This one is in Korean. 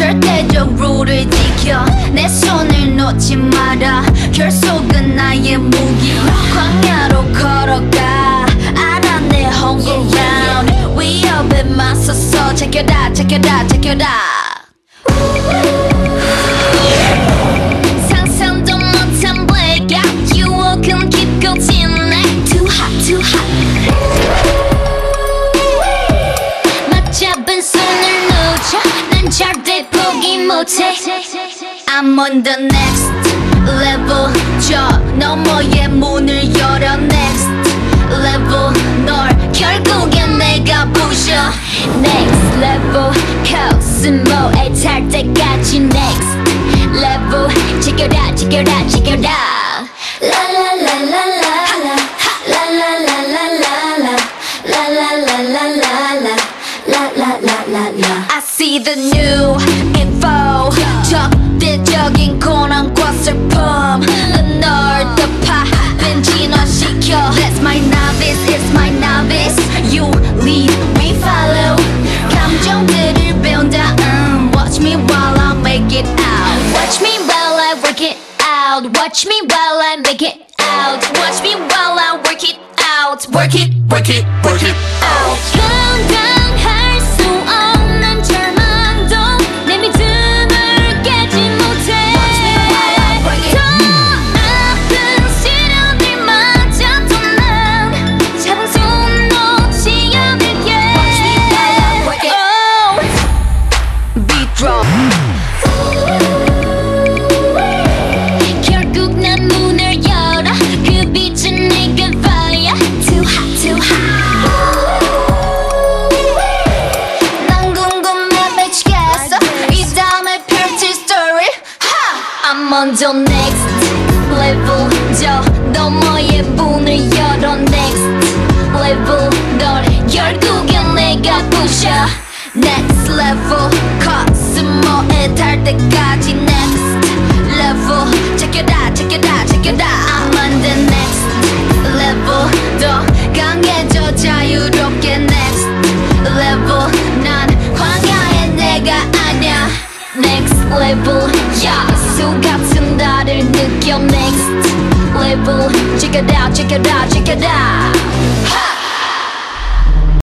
절대적 룰을 지켜 내 손을 놓지 마라. 결속은 나의 무기. 광야로 걸어가 알아 내 home ground. 위협에 맞서서 제껴라 제껴라 제껴라. 상상도 못한 blackout 유혹은 깊고 진해. Too hot too hot. 맞잡은 손을 놓쳐 난 절대 포기 못해. I'm on the next level. 저 너머의 문을 열어 next level. 널 결국엔 내가 부셔 next level. 코스모에 탈 때까지 next level. 지켜라 지켜라 지켜라. 라라라라라라 라라라라라라 라라라라라라 라라라라라. I see the new info. 적대적인 고난과 슬픔 널 덮아 벤진화시켜. That's my novice, it's my novice. You lead, we follow. 감정들을 배운다. Watch me while I make it out. Watch me while I work it out. Watch me while I make it out. Watch me while I work it out. Work it, work it, work it out. 감당할 수 없는 절망도 내 믿음을 깨지 못해. 더 아픈 시련들마저도 난 잡은 손 놓지 않을게. Oh, beat drop. 결국 난 문을 열어 그 빛은 내게 fire. Too hot too hot. 난 궁금해 미치겠어 이 다음에 펼칠 story. I'm on the next level. 저 너머의 문을 열어 next level. 널 결국엔 내가 부셔 next level. 코스모에 달 때까지 next level. 제껴라 제껴라 제껴라. I'm on the next level. 더 강해져 자유롭게 next level. 난 광야의 내가 아냐 next level. 야수 같은 나를 느껴 next level. 제껴라 제껴라 제껴라.